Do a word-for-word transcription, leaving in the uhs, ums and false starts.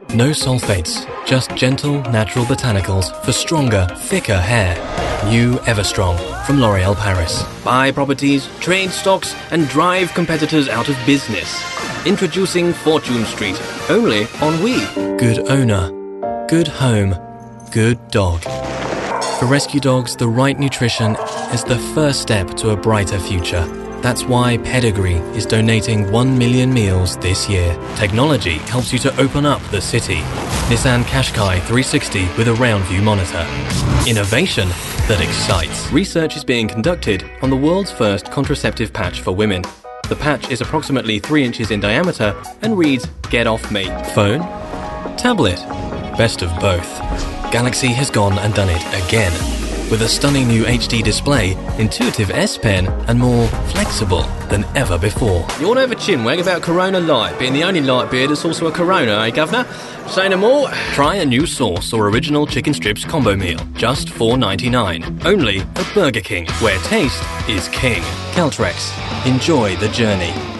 No sulfates, just gentle, natural botanicals for stronger, thicker hair. New Everstrong from L'Oréal Paris. Buy properties, trade stocks, and drive competitors out of business. Introducing Fortune Street, only on We. Good owner, good home, good dog. For rescue dogs, the right nutrition is the first step to a brighter future. That's why Pedigree is donating one million meals this year. Technology helps you to open up the city. Nissan Qashqai three sixty with a round view monitor. Innovation that excites. Research is being conducted on the world's first contraceptive patch for women. The patch is approximately three inches in diameter and reads, "Get off me." Phone? Tablet? Best of both. Galaxy has gone and done it again. With a stunning new H D display, intuitive S Pen, and more flexible than ever before. You want to have a chinwag about Corona Light being the only light beer that's also a Corona, eh, Governor? Say no more. Try a new sauce or original chicken strips combo meal, just four ninety-nine. Only at Burger King, where taste is king. Caltrex. Enjoy the journey.